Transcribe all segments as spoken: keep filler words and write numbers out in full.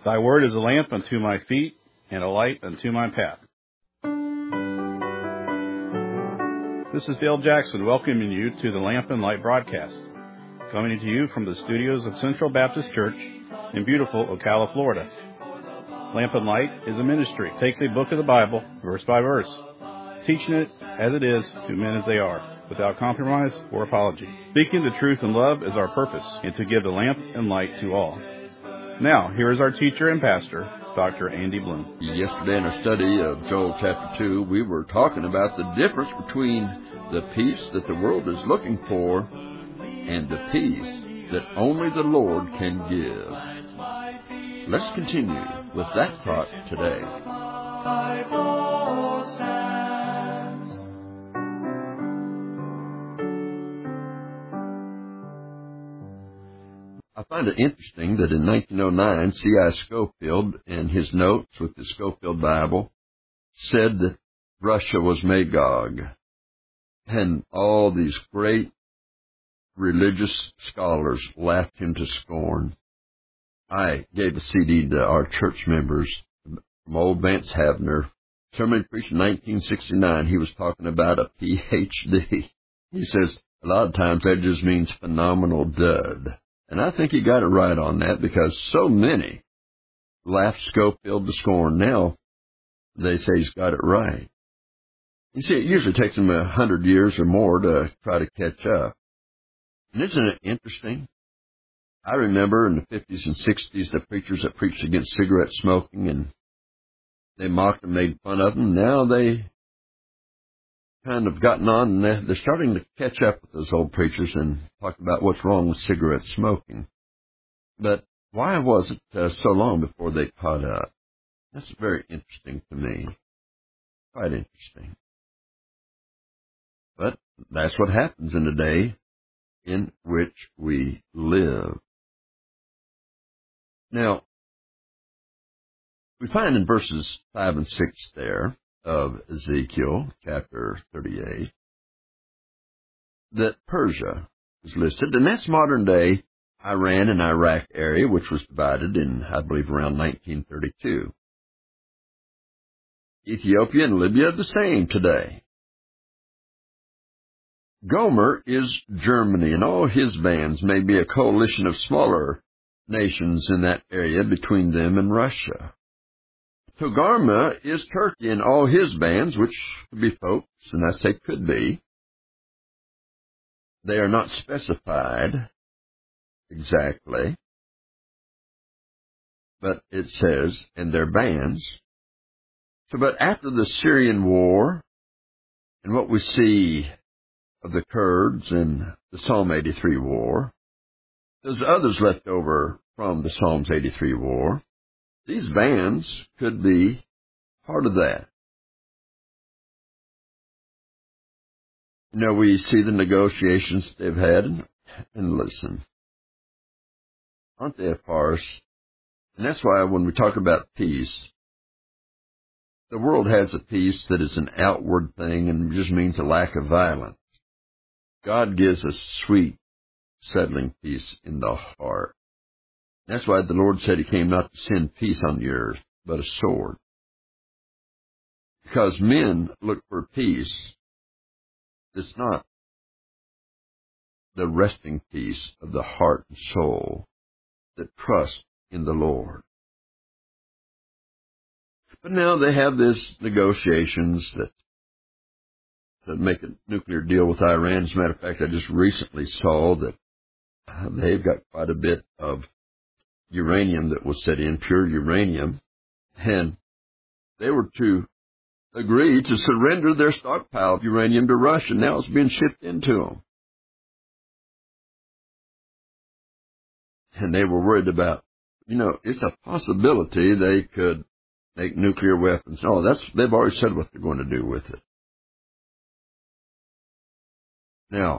Thy word is a lamp unto my feet and a light unto my path. This is Dale Jackson welcoming you to the Lamp and Light broadcast, coming to you from the studios of Central Baptist Church in beautiful Ocala, Florida. Lamp and Light is a ministry. It takes a book of the Bible, verse by verse, teaching it as it is to men as they are, without compromise or apology. Speaking the truth in love is our purpose, and to give the lamp and light to all. Now, here is our teacher and pastor, Doctor Andy Bloom. Yesterday in our study of Joel chapter two, we were talking about the difference between the peace that the world is looking for and the peace that only the Lord can give. Let's continue with that thought today. I find it interesting that in nineteen oh nine, C I Scofield, in his notes with the Scofield Bible, said that Russia was Magog. And all these great religious scholars laughed him to scorn. I gave a C D to our church members from old Vance Havner. Sermon he preached in nineteen sixty-nine. He was talking about a P H D. He says, a lot of times that just means phenomenal dud. And I think he got it right on that, because so many laughed Scofield to scorn. Now they say he's got it right. You see, it usually takes him a hundred years or more to try to catch up. And isn't it interesting? I remember in the fifties and sixties, the preachers that preached against cigarette smoking, and they mocked and made fun of them. Now they kind of gotten on, and they're, they're starting to catch up with those old preachers and talk about what's wrong with cigarette smoking. But why was it uh, so long before they caught up? That's very interesting to me. Quite interesting. But that's what happens in the day in which we live. Now, we find in verses five and six there of Ezekiel chapter thirty-eight that Persia is listed, and that's modern-day Iran and Iraq area, which was divided in, I believe, around nineteen thirty-two. Ethiopia and Libya are the same today. Gomer is Germany, and all his bands may be a coalition of smaller nations in that area between them and Russia. Togarmah is Turkey and all his bands, which could be folks, and I say could be. They are not specified exactly, but it says, and their bands. So, but after the Syrian war, and what we see of the Kurds and the Psalm eighty-three war, there's others left over from the Psalms eighty-three war. These bands could be part of that. You know, we see the negotiations they've had, and, and listen, aren't they a farce? And that's why when we talk about peace, the world has a peace that is an outward thing and just means a lack of violence. God gives us sweet, settling peace in the heart. That's why the Lord said he came not to send peace on the earth, but a sword. Because men look for peace. It's not the resting peace of the heart and soul that trust in the Lord. But now they have this negotiations that, that make a nuclear deal with Iran. As a matter of fact, I just recently saw that they've got quite a bit of uranium that was set in, pure uranium, and they were to agree to surrender their stockpile of uranium to Russia. Now it's being shipped into them. And they were worried about, you know, it's a possibility they could make nuclear weapons. Oh, that's, they've already said what they're going to do with it. Now,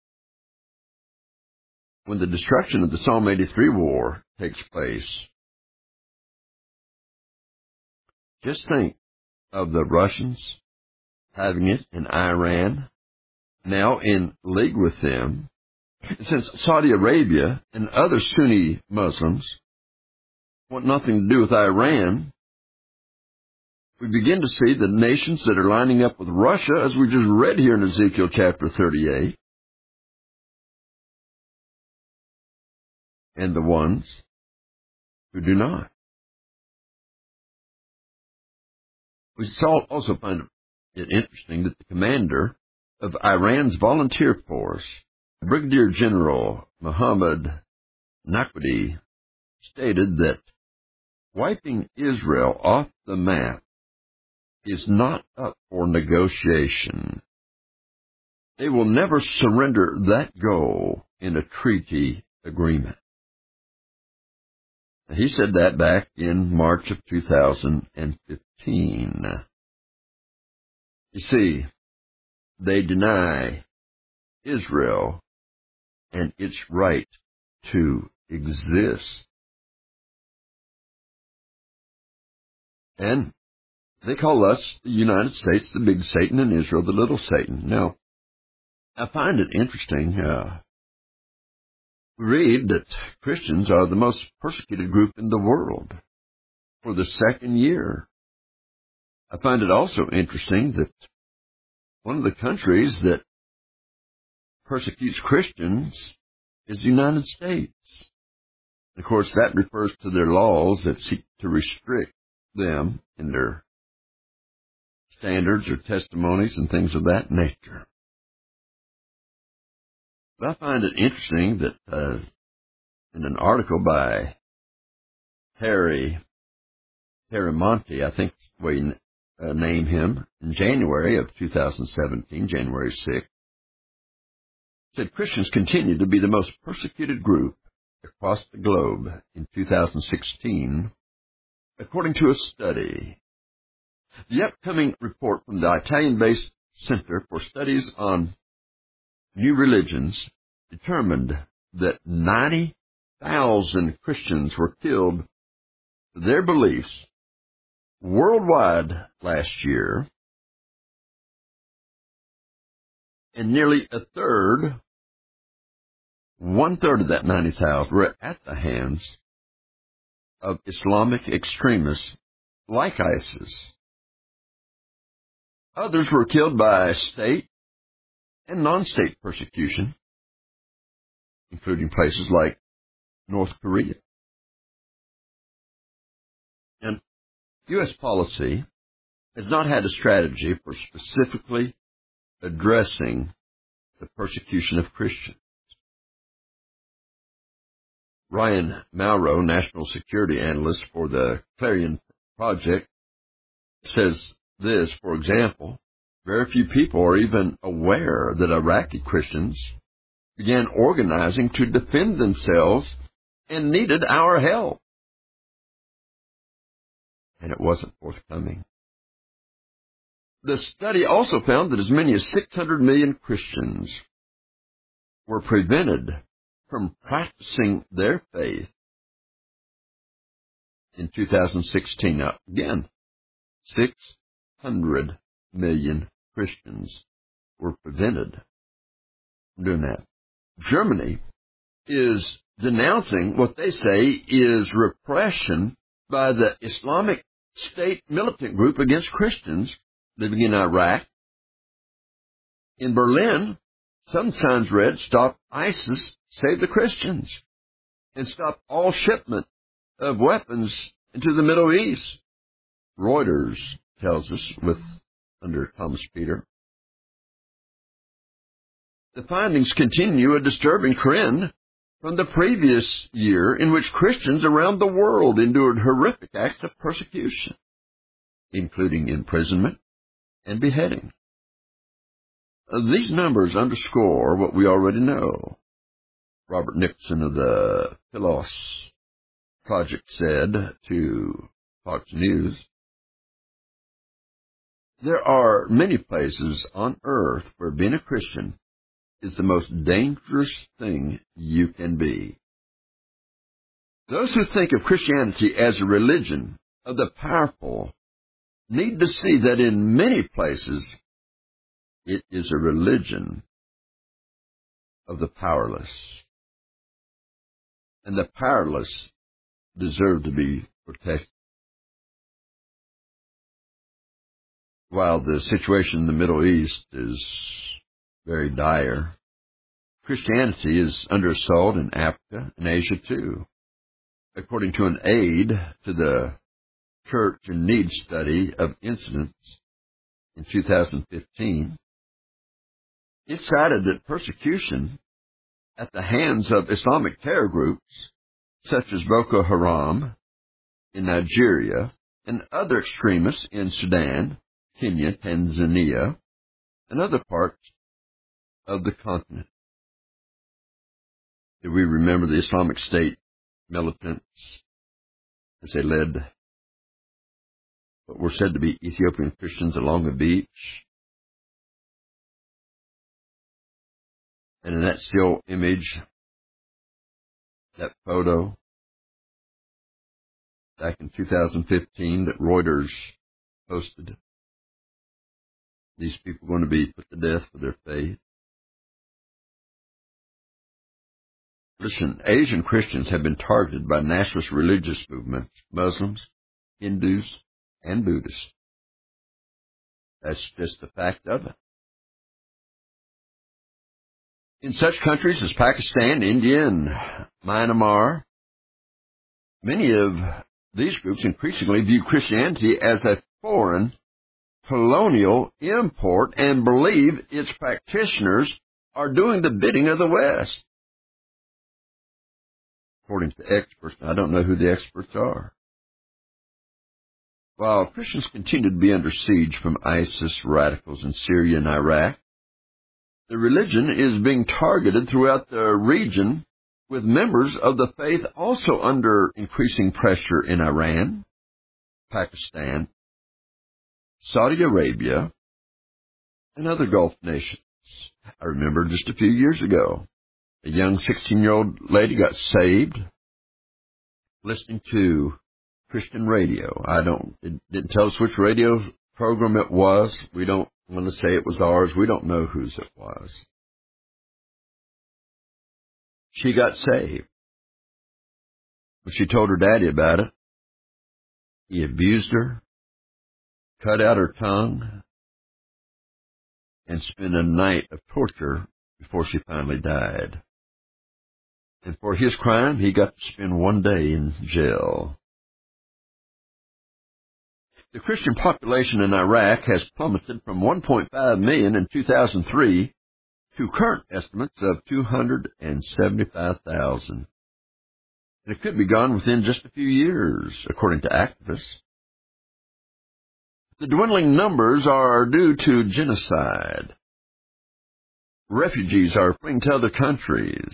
when the destruction of the Psalm eighty-three war takes place, just think of the Russians having it in Iran, now in league with them, since Saudi Arabia and other Sunni Muslims want nothing to do with Iran, we begin to see the nations that are lining up with Russia, as we just read here in Ezekiel chapter thirty-eight, and the ones who do not. We also find it interesting that the commander of Iran's volunteer force, Brigadier General Mohammad Naqvi, stated that wiping Israel off the map is not up for negotiation. They will never surrender that goal in a treaty agreement. He said that back in March of two thousand fifteen. You see, they deny Israel and its right to exist. And they call us, the United States, the big Satan, and Israel, the little Satan. Now, I find it interesting. Uh, we read that Christians are the most persecuted group in the world for the second year. I find it also interesting that one of the countries that persecutes Christians is the United States. Of course, that refers to their laws that seek to restrict them in their standards or testimonies and things of that nature. But I find it interesting that uh, in an article by Harry Perimonte, I think that's the way you uh, name him, in January of two thousand seventeen, January sixth, said Christians continue to be the most persecuted group across the globe in two thousand sixteen, according to a study. The upcoming report from the Italian-based Center for Studies on New Religions determined that ninety thousand Christians were killed for their beliefs worldwide last year, and nearly a third, one-third of that ninety thousand were at the hands of Islamic extremists like ISIS. Others were killed by state and non-state persecution, including places like North Korea. And U S policy has not had a strategy for specifically addressing the persecution of Christians. Ryan Mauro, national security analyst for the Clarion Project, says this, for example, very few people are even aware that Iraqi Christians began organizing to defend themselves and needed our help. And it wasn't forthcoming. The study also found that as many as six hundred million Christians were prevented from practicing their faith in two thousand sixteen. Now, again, six hundred million Christians were prevented from doing that. Germany is denouncing what they say is repression by the Islamic State militant group against Christians living in Iraq. In Berlin, some signs read, "Stop ISIS, save the Christians," and stop all shipment of weapons into the Middle East. Reuters tells us, with under Thomas Peter. The findings continue a disturbing trend from the previous year in which Christians around the world endured horrific acts of persecution, including imprisonment and beheading. These numbers underscore what we already know. Robert Nixon of the Philos Project said to Fox News, "There are many places on earth where being a Christian is the most dangerous thing you can be. Those who think of Christianity as a religion of the powerful need to see that in many places it is a religion of the powerless. And the powerless deserve to be protected. While the situation in the Middle East is very dire, Christianity is under assault in Africa and Asia too. According to an aid to the Church in Need study of incidents in two thousand fifteen, it cited that persecution at the hands of Islamic terror groups such as Boko Haram in Nigeria and other extremists in Sudan, Kenya, Tanzania, and other parts of the continent. Do we remember the Islamic State militants as they led what were said to be Ethiopian Christians along the beach? And in that still image, that photo, back in two thousand fifteen that Reuters posted, these people are going to be put to death for their faith. Listen, Asian Christians have been targeted by nationalist religious movements, Muslims, Hindus, and Buddhists. That's just the fact of it. In such countries as Pakistan, India, and Myanmar, many of these groups increasingly view Christianity as a foreign colonial import and believe its practitioners are doing the bidding of the West. According to experts, I don't know who the experts are. While Christians continue to be under siege from ISIS radicals in Syria and Iraq, the religion is being targeted throughout the region, with members of the faith also under increasing pressure in Iran, Pakistan, Saudi Arabia, and other Gulf nations. I remember just a few years ago, a young sixteen-year-old lady got saved listening to Christian radio. I don't, it didn't tell us which radio program it was. We don't want to say it was ours. We don't know whose it was. She got saved. When she told her daddy about it, he abused her, cut out her tongue, and spent a night of torture before she finally died. And for his crime, he got to spend one day in jail. The Christian population in Iraq has plummeted from one point five million in two thousand three to current estimates of two hundred seventy-five thousand. And it could be gone within just a few years, according to activists. The dwindling numbers are due to genocide. Refugees are fleeing to other countries.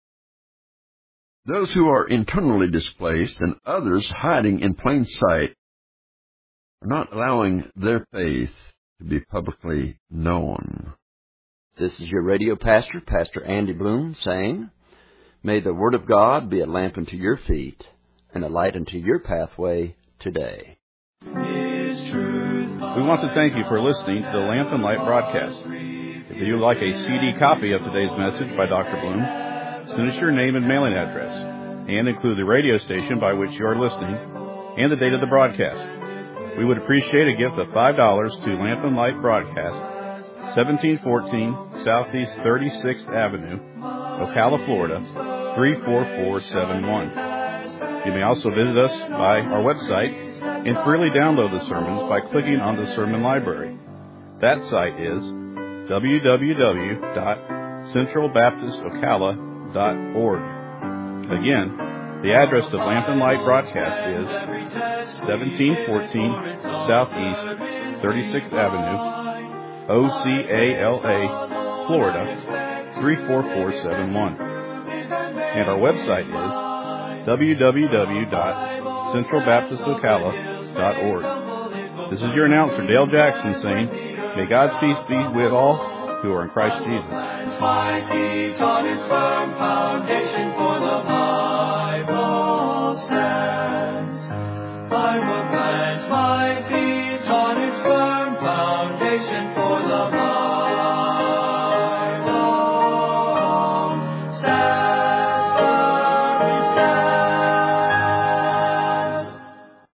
Those who are internally displaced and others hiding in plain sight are not allowing their faith to be publicly known. This is your radio pastor, Pastor Andy Bloom, saying, may the Word of God be a lamp unto your feet and a light unto your pathway today. We want to thank you for listening to the Lamp and Light broadcast. If you would like a C D copy of today's message by Doctor Bloom, send us your name and mailing address, and include the radio station by which you are listening and the date of the broadcast. We would appreciate a gift of five dollars to Lamp and Light Broadcast, seventeen fourteen Southeast thirty-sixth Avenue, Ocala, Florida, three four four seven one. You may also visit us by our website and freely download the sermons by clicking on the Sermon Library. That site is w w w dot central baptist ocala dot org. Again, the address of Lamp and Light Broadcast is seventeen fourteen Southeast thirty-sixth Avenue, O C A L A, Florida, three four four seven one. And our website is w w w dot central baptist ocala dot org. This is your announcer, Dale Jackson, saying, may God's peace be with all who are in Christ Jesus. My feet on his firm foundation, for the Bible stands. I